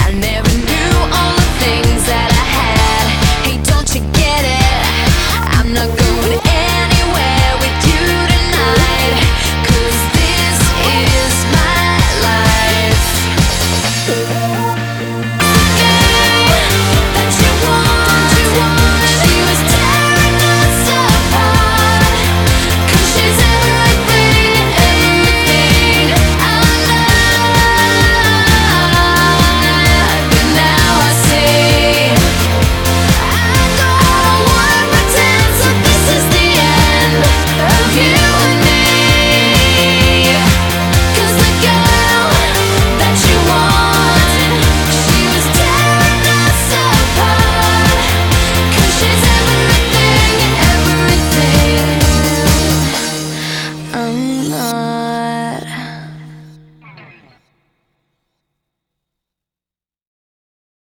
I never knew all the things that I had. Hey, don't you get it? I'm not going anywhere with you tonight, 'cause this is my life.